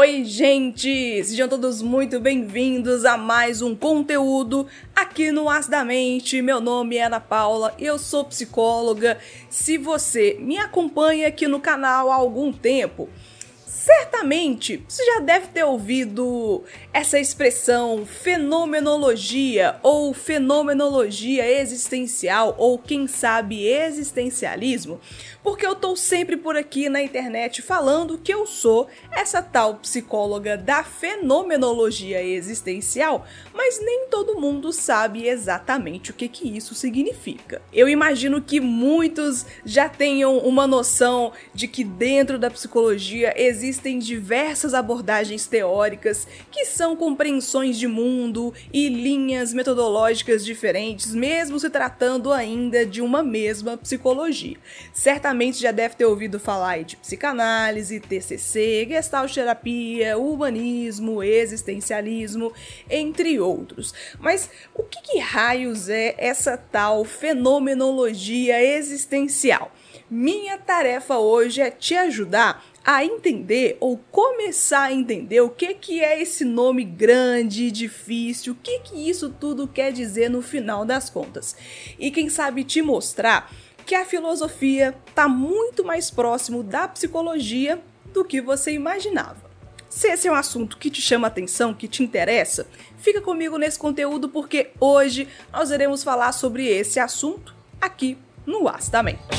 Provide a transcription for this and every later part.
Oi, gente! Sejam todos muito bem-vindos a mais um conteúdo aqui no As da Mente. Meu nome é Ana Paula, eu sou psicóloga. Se você me acompanha aqui no canal há algum tempo, certamente você já deve ter ouvido essa expressão fenomenologia ou fenomenologia existencial ou quem sabe existencialismo, porque eu tô sempre por aqui na internet falando que eu sou essa tal psicóloga da fenomenologia existencial, mas nem todo mundo sabe exatamente o que isso significa. Eu imagino que muitos já tenham uma noção de que dentro da psicologia existem diversas abordagens teóricas que são compreensões de mundo e linhas metodológicas diferentes, mesmo se tratando ainda de uma mesma psicologia. Certamente já deve ter ouvido falar de psicanálise, TCC, gestalt terapia, humanismo, existencialismo, entre outros. Mas o que raios é essa tal fenomenologia existencial? Minha tarefa hoje é te ajudar a entender ou começar a entender o que é esse nome grande e difícil, o que isso tudo quer dizer no final das contas. E quem sabe te mostrar que a filosofia está muito mais próximo da psicologia do que você imaginava. Se esse é um assunto que te chama atenção, que te interessa, fica comigo nesse conteúdo porque hoje nós iremos falar sobre esse assunto aqui no As da Mente.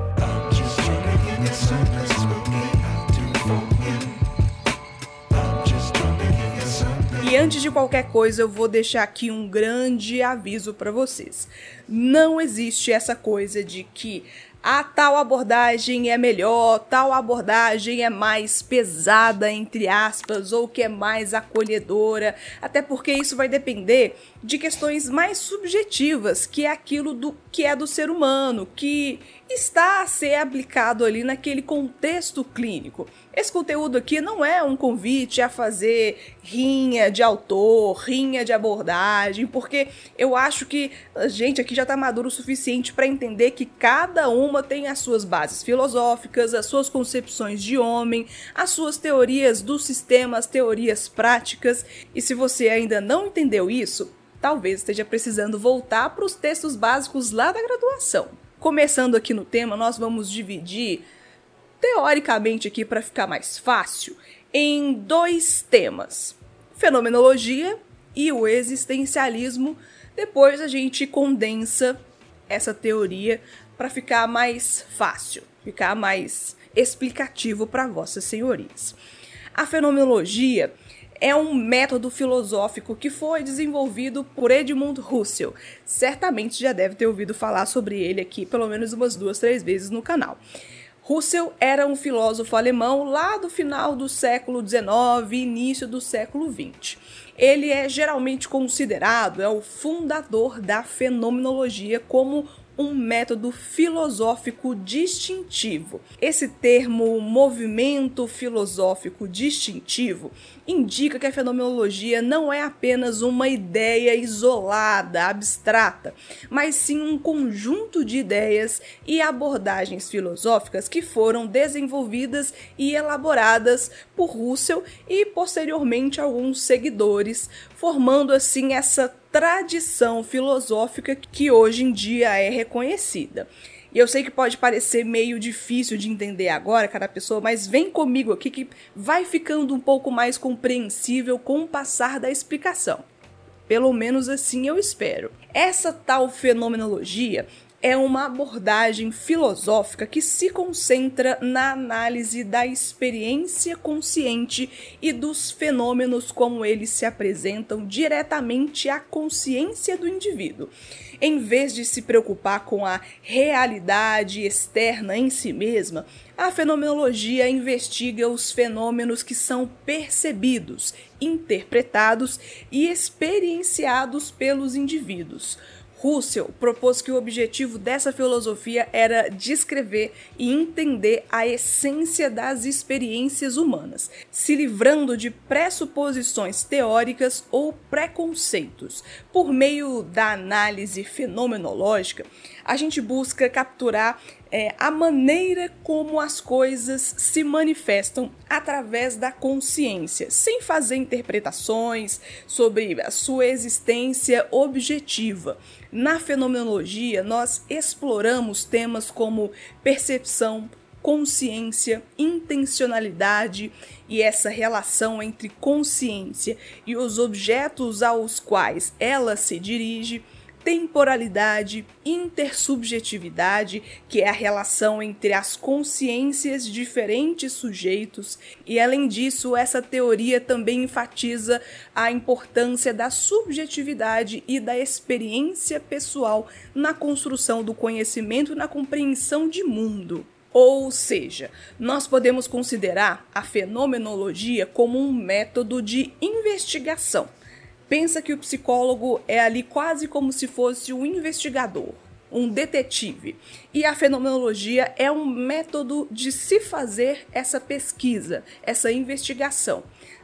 E antes de qualquer coisa, eu vou deixar aqui um grande aviso para vocês. Não existe essa coisa de que a tal abordagem é melhor, tal abordagem é mais pesada, entre aspas, ou que é mais acolhedora, até porque isso vai depender de questões mais subjetivas, que é aquilo que é do ser humano, que está a ser aplicado ali naquele contexto clínico. Esse conteúdo aqui não é um convite a fazer rinha de autor, rinha de abordagem, porque eu acho que a gente aqui já está maduro o suficiente para entender que cada uma tem as suas bases filosóficas, as suas concepções de homem, as suas teorias do sistema, as teorias práticas, e se você ainda não entendeu isso, talvez esteja precisando voltar para os textos básicos lá da graduação. Começando aqui no tema, nós vamos dividir, teoricamente aqui para ficar mais fácil, em dois temas: fenomenologia e o existencialismo. Depois a gente condensa essa teoria para ficar mais fácil, ficar mais explicativo para vossas senhorias. A fenomenologia é um método filosófico que foi desenvolvido por Edmund Husserl. Certamente já deve ter ouvido falar sobre ele aqui pelo menos umas 2, 3 vezes no canal. Husserl era um filósofo alemão lá do final do século XIX e início do século XX. Ele é geralmente considerado o fundador da fenomenologia como um método filosófico distintivo. Esse termo movimento filosófico distintivo indica que a fenomenologia não é apenas uma ideia isolada, abstrata, mas sim um conjunto de ideias e abordagens filosóficas que foram desenvolvidas e elaboradas por Husserl e posteriormente alguns seguidores, formando assim essa tradição filosófica que hoje em dia é reconhecida. E eu sei que pode parecer meio difícil de entender agora, cada pessoa, mas vem comigo aqui que vai ficando um pouco mais compreensível com o passar da explicação. Pelo menos assim eu espero. Essa tal fenomenologia é uma abordagem filosófica que se concentra na análise da experiência consciente e dos fenômenos como eles se apresentam diretamente à consciência do indivíduo. Em vez de se preocupar com a realidade externa em si mesma, a fenomenologia investiga os fenômenos que são percebidos, interpretados e experienciados pelos indivíduos. Husserl propôs que o objetivo dessa filosofia era descrever e entender a essência das experiências humanas, se livrando de pressuposições teóricas ou preconceitos. Por meio da análise fenomenológica, a gente busca capturar a maneira como as coisas se manifestam através da consciência, sem fazer interpretações sobre a sua existência objetiva. Na fenomenologia, nós exploramos temas como percepção, consciência, intencionalidade e essa relação entre consciência e os objetos aos quais ela se dirige, temporalidade, intersubjetividade, que é a relação entre as consciências de diferentes sujeitos, e além disso, essa teoria também enfatiza a importância da subjetividade e da experiência pessoal na construção do conhecimento e na compreensão de mundo. Ou seja, nós podemos considerar a fenomenologia como um método de investigação. Pensa que o psicólogo é ali quase como se fosse um investigador, um detetive. E a fenomenologia é um método de se fazer essa pesquisa, essa investigação.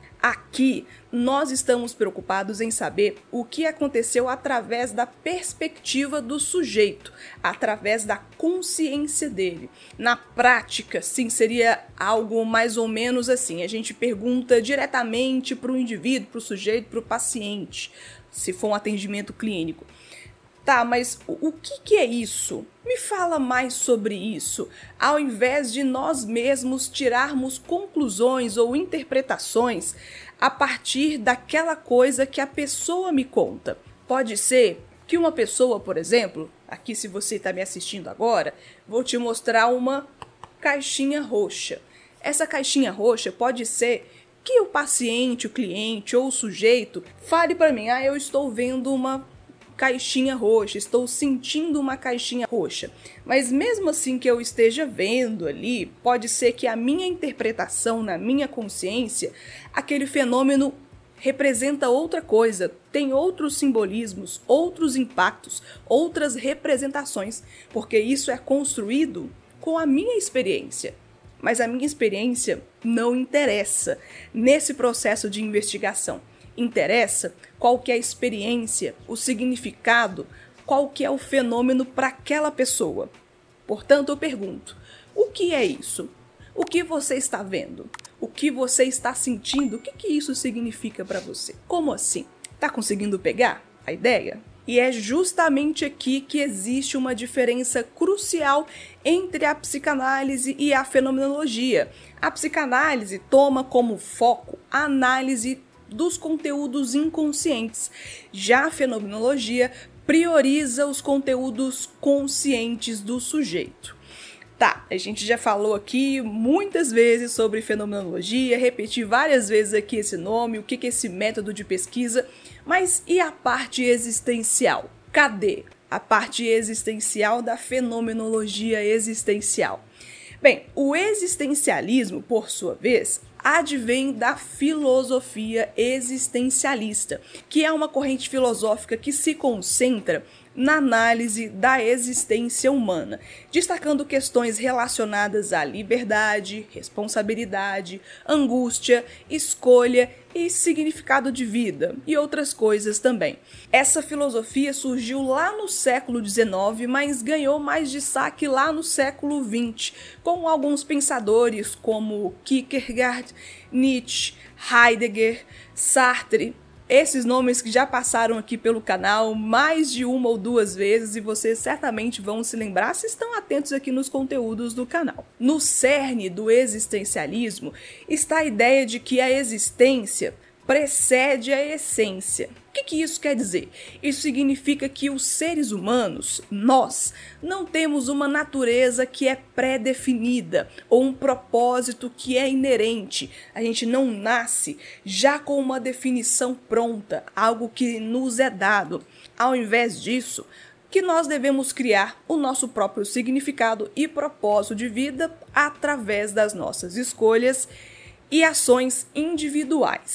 Aqui, nós estamos preocupados em saber o que aconteceu através da perspectiva do sujeito, através da consciência dele. Na prática, sim, seria algo mais ou menos assim. A gente pergunta diretamente para o indivíduo, para o sujeito, para o paciente, se for um atendimento clínico. Tá, mas o que é isso? Me fala mais sobre isso, ao invés de nós mesmos tirarmos conclusões ou interpretações a partir daquela coisa que a pessoa me conta. Pode ser que uma pessoa, por exemplo, aqui se você está me assistindo agora, vou te mostrar uma caixinha roxa. Essa caixinha roxa pode ser que o paciente, o cliente ou o sujeito fale para mim, eu estou vendo uma caixinha roxa, estou sentindo uma caixinha roxa. Mas mesmo assim que eu esteja vendo ali, pode ser que a minha interpretação, na minha consciência, aquele fenômeno representa outra coisa, tem outros simbolismos, outros impactos, outras representações, porque isso é construído com a minha experiência. Mas a minha experiência não interessa nesse processo de investigação. Interessa qual que é a experiência, o significado, qual que é o fenômeno para aquela pessoa. Portanto, eu pergunto, o que é isso? O que você está vendo? O que você está sentindo? O que isso significa para você? Como assim? Tá conseguindo pegar a ideia? E é justamente aqui que existe uma diferença crucial entre a psicanálise e a fenomenologia. A psicanálise toma como foco a análise dos conteúdos inconscientes. Já a fenomenologia prioriza os conteúdos conscientes do sujeito. Tá, a gente já falou aqui muitas vezes sobre fenomenologia, repeti várias vezes aqui esse nome, o que é esse método de pesquisa, mas e a parte existencial? Cadê a parte existencial da fenomenologia existencial? Bem, o existencialismo, por sua vez, advém da filosofia existencialista, que é uma corrente filosófica que se concentra na análise da existência humana, destacando questões relacionadas à liberdade, responsabilidade, angústia, escolha e significado de vida, e outras coisas também. Essa filosofia surgiu lá no século XIX, mas ganhou mais destaque lá no século XX, com alguns pensadores como Kierkegaard, Nietzsche, Heidegger, Sartre. Esses nomes que já passaram aqui pelo canal mais de uma ou duas vezes e vocês certamente vão se lembrar se estão atentos aqui nos conteúdos do canal. No cerne do existencialismo está a ideia de que a existência precede a essência. O que isso quer dizer? Isso significa que os seres humanos, nós, não temos uma natureza que é pré-definida ou um propósito que é inerente. A gente não nasce já com uma definição pronta, algo que nos é dado. Ao invés disso, que nós devemos criar o nosso próprio significado e propósito de vida através das nossas escolhas e ações individuais.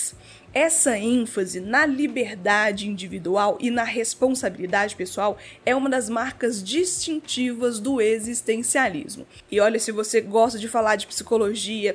Essa ênfase na liberdade individual e na responsabilidade pessoal é uma das marcas distintivas do existencialismo. E olha, se você gosta de falar de psicologia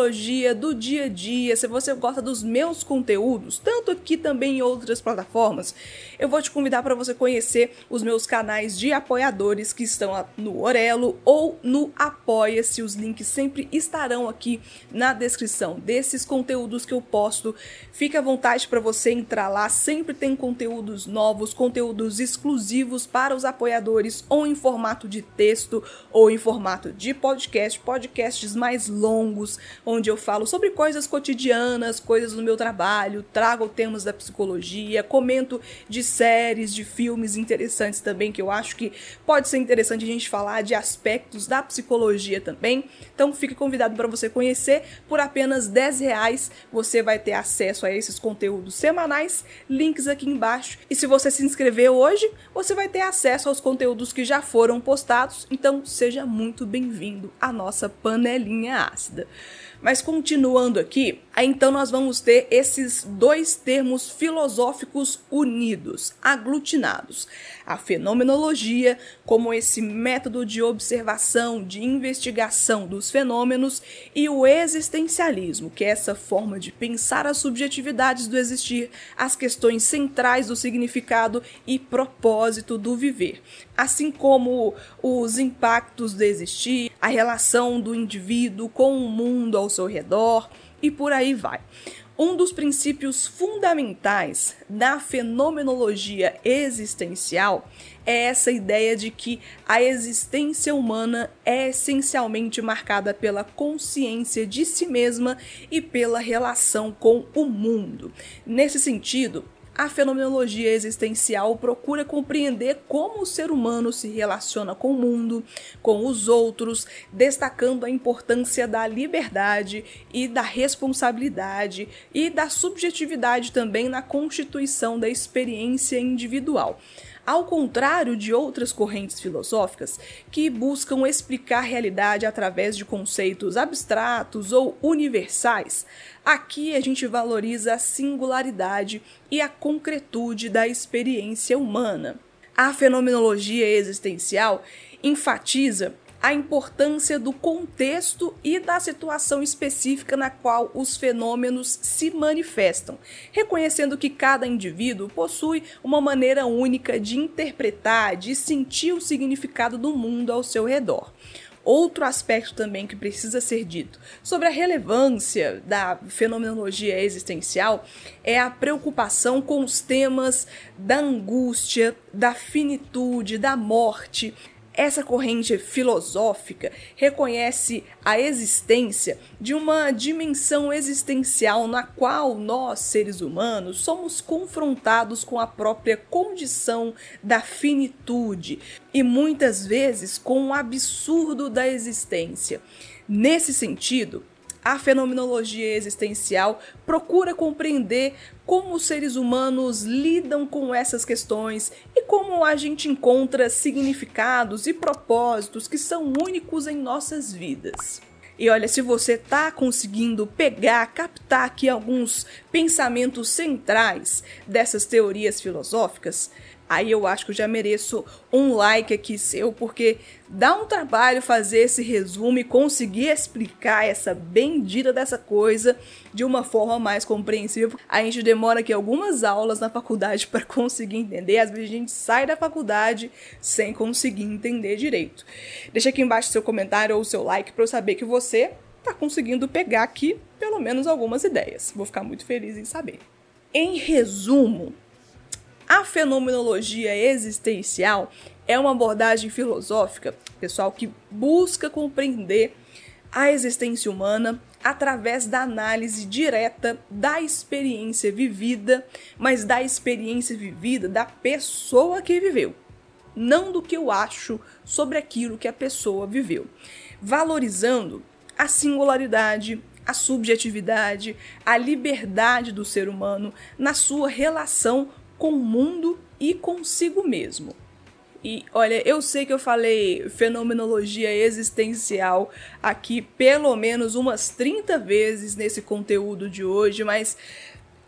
do dia a dia, se você gosta dos meus conteúdos, tanto aqui também em outras plataformas, eu vou te convidar para você conhecer os meus canais de apoiadores que estão no Orelo ou no Apoia-se. Os links sempre estarão aqui na descrição desses conteúdos que eu posto. Fique à vontade para você entrar lá, sempre tem conteúdos novos, conteúdos exclusivos para os apoiadores, ou em formato de texto, ou em formato de podcast, podcasts mais longos, onde eu falo sobre coisas cotidianas, coisas do meu trabalho, trago temas da psicologia, comento de séries, de filmes interessantes também, que eu acho que pode ser interessante a gente falar de aspectos da psicologia também. Então fique convidado para você conhecer. Por apenas R$10 você vai ter acesso a esses conteúdos semanais, links aqui embaixo. E se você se inscrever hoje, você vai ter acesso aos conteúdos que já foram postados. Então seja muito bem-vindo à nossa panelinha ácida. Mas continuando aqui, então nós vamos ter esses dois termos filosóficos unidos, aglutinados. A fenomenologia, como esse método de observação, de investigação dos fenômenos, e o existencialismo, que é essa forma de pensar as subjetividades do existir, as questões centrais do significado e propósito do viver, assim como os impactos do existir, a relação do indivíduo com o mundo ao seu redor e por aí vai. Um dos princípios fundamentais da fenomenologia existencial é essa ideia de que a existência humana é essencialmente marcada pela consciência de si mesma e pela relação com o mundo. Nesse sentido, a fenomenologia existencial procura compreender como o ser humano se relaciona com o mundo, com os outros, destacando a importância da liberdade e da responsabilidade e da subjetividade também na constituição da experiência individual. Ao contrário de outras correntes filosóficas que buscam explicar a realidade através de conceitos abstratos ou universais, aqui a gente valoriza a singularidade e a concretude da experiência humana. A fenomenologia existencial enfatiza a importância do contexto e da situação específica na qual os fenômenos se manifestam, reconhecendo que cada indivíduo possui uma maneira única de interpretar, de sentir o significado do mundo ao seu redor. Outro aspecto também que precisa ser dito sobre a relevância da fenomenologia existencial é a preocupação com os temas da angústia, da finitude, da morte. Essa corrente filosófica reconhece a existência de uma dimensão existencial na qual nós, seres humanos, somos confrontados com a própria condição da finitude e muitas vezes com o absurdo da existência. Nesse sentido, a fenomenologia existencial procura compreender como os seres humanos lidam com essas questões e como a gente encontra significados e propósitos que são únicos em nossas vidas. E olha, se você está conseguindo captar aqui alguns pensamentos centrais dessas teorias filosóficas, aí eu acho que eu já mereço um like aqui seu, porque dá um trabalho fazer esse resumo e conseguir explicar essa bendita dessa coisa de uma forma mais compreensível. A gente demora aqui algumas aulas na faculdade para conseguir entender. Às vezes a gente sai da faculdade sem conseguir entender direito. Deixa aqui embaixo seu comentário ou seu like para eu saber que você está conseguindo pegar aqui pelo menos algumas ideias. Vou ficar muito feliz em saber. Em resumo, a fenomenologia existencial é uma abordagem filosófica, pessoal, que busca compreender a existência humana através da análise direta da experiência vivida, mas da experiência vivida da pessoa que viveu, não do que eu acho sobre aquilo que a pessoa viveu, valorizando a singularidade, a subjetividade, a liberdade do ser humano na sua relação com o mundo e consigo mesmo. E olha, eu sei que eu falei fenomenologia existencial aqui pelo menos umas 30 vezes nesse conteúdo de hoje, mas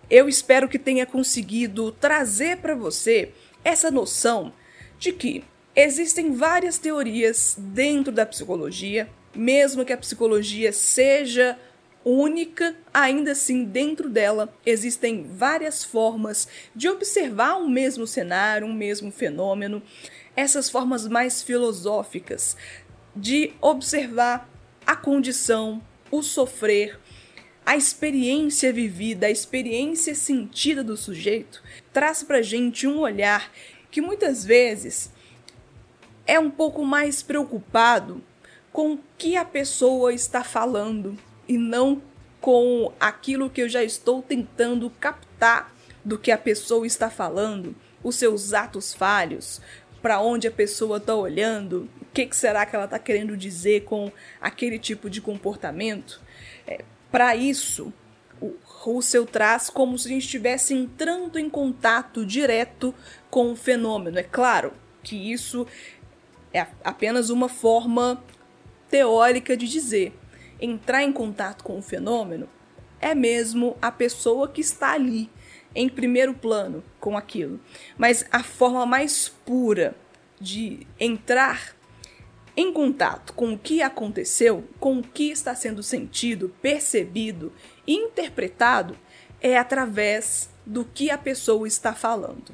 Eu espero que tenha conseguido trazer para você essa noção de que existem várias teorias dentro da psicologia, mesmo que a psicologia seja única, ainda assim dentro dela existem várias formas de observar um mesmo cenário, um mesmo fenômeno, essas formas mais filosóficas de observar a condição, o sofrer, a experiência vivida, a experiência sentida do sujeito, traz pra gente um olhar que muitas vezes é um pouco mais preocupado com o que a pessoa está falando e não com aquilo que eu já estou tentando captar do que a pessoa está falando, os seus atos falhos, para onde a pessoa está olhando, o que será que ela está querendo dizer com aquele tipo de comportamento. Para isso, o Russell traz como se a gente estivesse entrando em contato direto com o fenômeno. É claro que isso é apenas uma forma teórica de dizer. Entrar em contato com o fenômeno é mesmo a pessoa que está ali, em primeiro plano, com aquilo. Mas a forma mais pura de entrar em contato com o que aconteceu, com o que está sendo sentido, percebido e interpretado, é através do que a pessoa está falando.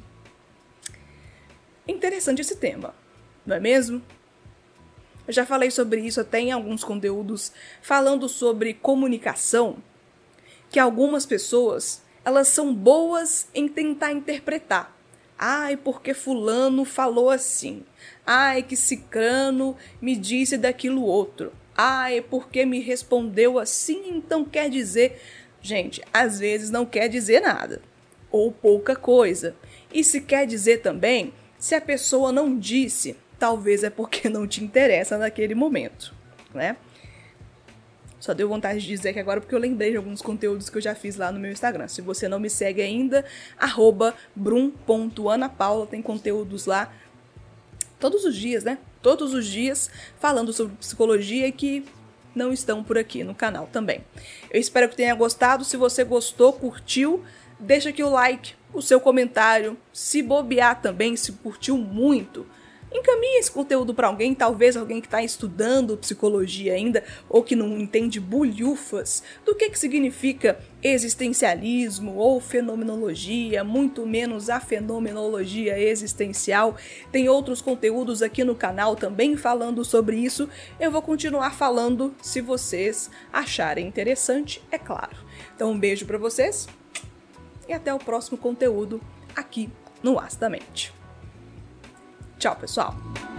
Interessante esse tema, não é mesmo? Eu já falei sobre isso até em alguns conteúdos falando sobre comunicação, que algumas pessoas, elas são boas em tentar interpretar. Ai, porque fulano falou assim. Ai, que cicrano me disse daquilo outro. Ai, porque me respondeu assim, então quer dizer... Gente, às vezes não quer dizer nada, ou pouca coisa. E se quer dizer também, se a pessoa não disse... Talvez é porque não te interessa naquele momento, né? Só deu vontade de dizer que agora porque eu lembrei de alguns conteúdos que eu já fiz lá no meu Instagram. Se você não me segue ainda, @brum.anapaula, tem conteúdos lá todos os dias, né? Todos os dias falando sobre psicologia e que não estão por aqui no canal também. Eu espero que tenha gostado. Se você gostou, curtiu, deixa aqui o like, o seu comentário. Se bobear também, se curtiu muito, encaminhe esse conteúdo para alguém, talvez alguém que está estudando psicologia ainda, ou que não entende bulhufas do que significa existencialismo ou fenomenologia, muito menos a fenomenologia existencial. Tem outros conteúdos aqui no canal também falando sobre isso. Eu vou continuar falando se vocês acharem interessante, é claro. Então um beijo para vocês e até o próximo conteúdo aqui no Astamente. Tchau, pessoal!